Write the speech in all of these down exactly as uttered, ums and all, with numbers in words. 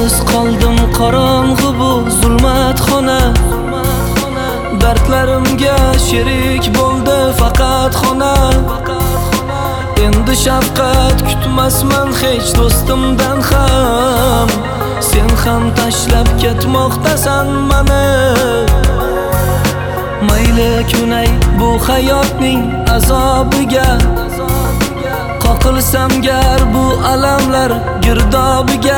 Yolg'iz qoldim qorong'u bu zulmat xona. Dardlarimga sherik bo'ldi faqat xona. Endi shafqat kutmasman hech do'stimdan ham. Sen ham tashlab ketmoqdasan meni. Mayli kunay bu hayotning azobiga, qoqilsam gar bu alamlar girdobiga.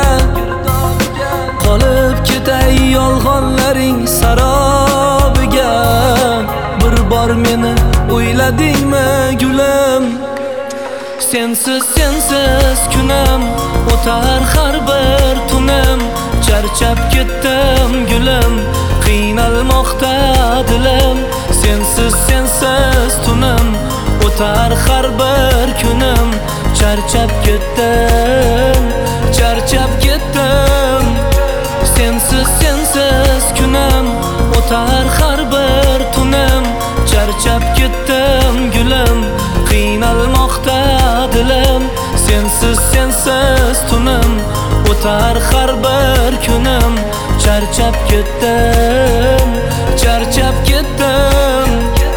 Qolib ketay yolg'onlaring sarobiga. Bir bor meni o'yladingmi gulim? Sensiz sensiz kunim o'tar har bir tunim. Charchab ketdim gulim, qiynalmoqda dilim. Sensiz sensiz tunim o'tar har bir kunim. Charchab ketdim, charchab ketdim. Sensiz sensiz kunim o'tar har bir tunim. Charchab ketdim gulim, qiynalmoqda dilim. Sensiz sensiz tunim o'tar har bir kunim. Charchab ketdim, charchab ketdim.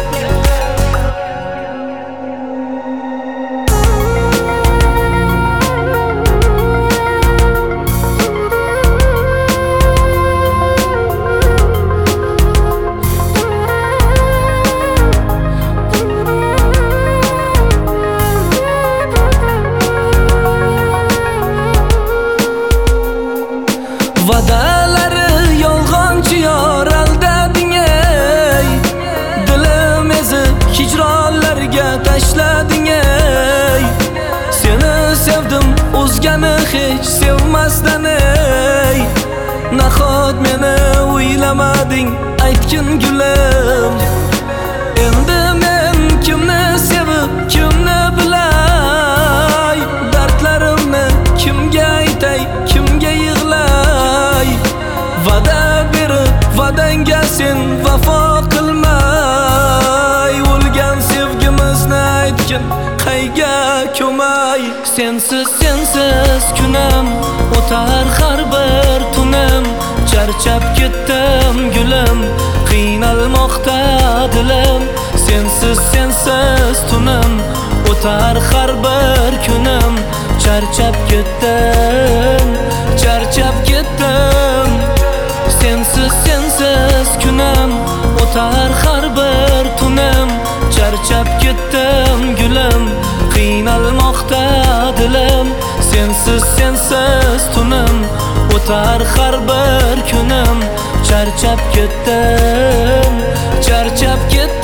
Vadalari yolg'onchi yor aldading ey. Dilim ezib hijronlarga tashlading ey. Seni sevdim o'zgani hech sevmasdan ey. Nahot meni o'ylamading aytgin gulim. Endi men kimni sevib kimni bilay? Dardlarimni kimga aytay, kimga yig'lay? Va'da berib va'dangga sen vafo qilmay. O'lgan sevgimizni aytgin qayga ko'may. Sensiz sensiz kunim o'tar har bir tunim. Charchab ketdim gulim, qiynalmoqda dilim. Sensiz sensiz tunim o'tar har bir kunim. Charchab ketdim, charchab ketdim. Sensiz sensiz kunim o'tar har bir tunim. Charchab ketdim gulim, qiynalmoqda dilim. Sensiz sensiz tunim o'tar har bir kunim. Charchab ketdim, charchab ketdim.